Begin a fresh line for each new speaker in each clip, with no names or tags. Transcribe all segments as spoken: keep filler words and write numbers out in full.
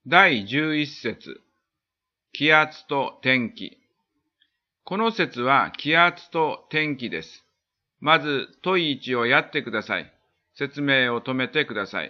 だいじゅういっ節、気圧と天気。この節は気圧と天気です。まず問いいちをやってください。説明を止めてください。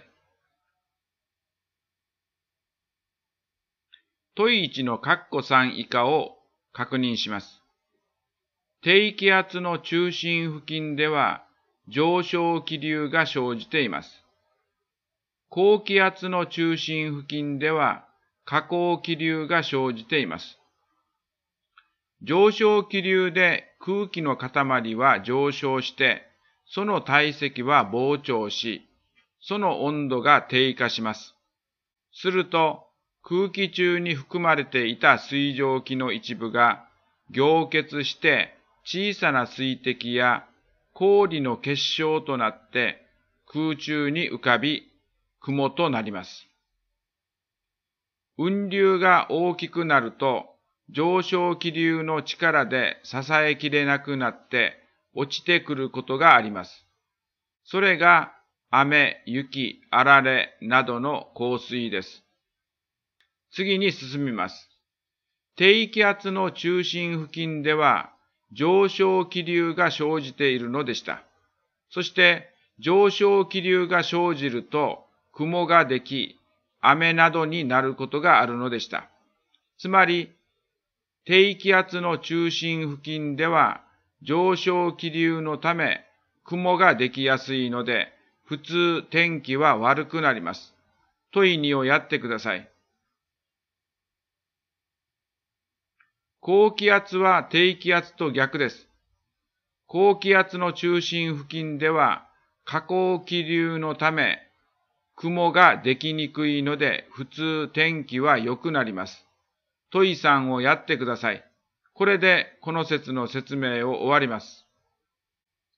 問いいちの括弧さん以下を確認します。低気圧の中心付近では上昇気流が生じています。高気圧の中心付近では下降気流が生じています。上昇気流で空気の塊は上昇して、その体積は膨張し、その温度が低下します。すると、空気中に含まれていた水蒸気の一部が凝結して小さな水滴や氷の結晶となって空中に浮かび雲となります。雲流が大きくなると上昇気流の力で支えきれなくなって落ちてくることがあります。それが雨、雪、あられなどの降水です。次に進みます。低気圧の中心付近では上昇気流が生じているのでした。そして上昇気流が生じると雲ができ、雨などになることがあるのでした。つまり、低気圧の中心付近では上昇気流のため雲ができやすいので、普通天気は悪くなります。問いにをやってください。高気圧は低気圧と逆です。高気圧の中心付近では下降気流のため雲ができにくいので普通天気は良くなります。問いさんをやってください。これでこの節の説明を終わります。